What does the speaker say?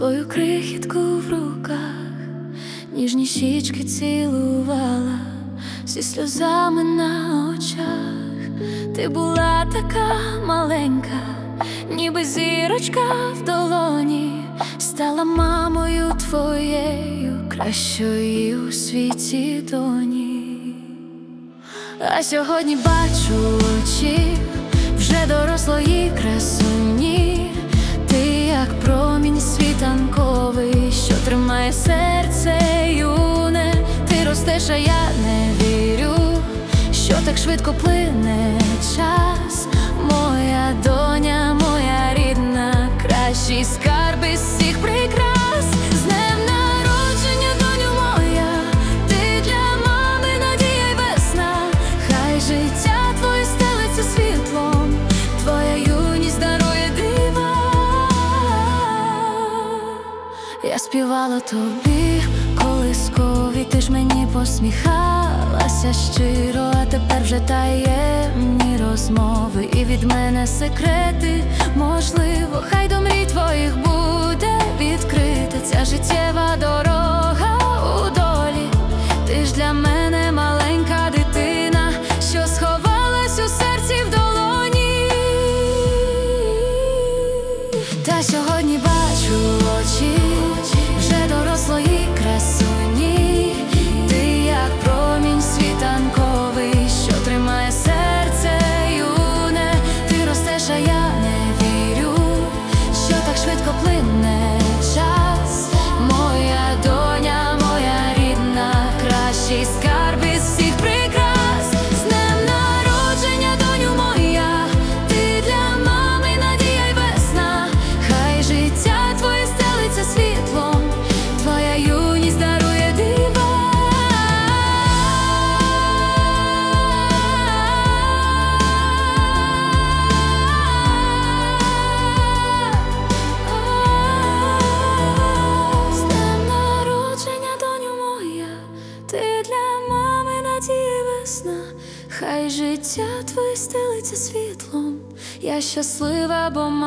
твою крихітку в руках, ніжні щічки цілувала, зі сльозами на очах. Ти була така маленька, ніби зірочка в долоні, стала мамою твоєю, кращою у світі доні. А сьогодні бачу очі вже дорослої красуні. Ти як промінь світанковий, що тримає серце юне. Ти ростеш, а я не вірю, що так швидко плине час. Моя доня, моя рідна, кращий скарб із всіх прикрас. З днем народження, доню моя, ти для мами надія й весна. Хай життя твоє стелиться світлом, твоя юність дарує дива. Я співала тобі колискові, ти ж мені посміхалася щиро. А тепер вже таємні розмови і від мене секрети. Можливо, хай до мрій твоїх буде відкрита ця життєва дорога у долі. Ти ж для мене маленька дитина, що сховалась у серці в долоні. Та сьогодні бачу очі вже дорослої красуні. Ти як промінь світанковий, що тримає серце юне. Ти ростеш, а я не вірю, що так швидко плине час. Моя доня, моя рідна, кращий скарб із всіх прикрас. З днем народження, доню моя, ти для мами надія й весна. Хай життя твоє стелиться світлом, твоя юність дарує дива. З днем народження, доню моя, ти для мами надія й весна. Хай життя твоє стелиться світлом, я щаслива, бо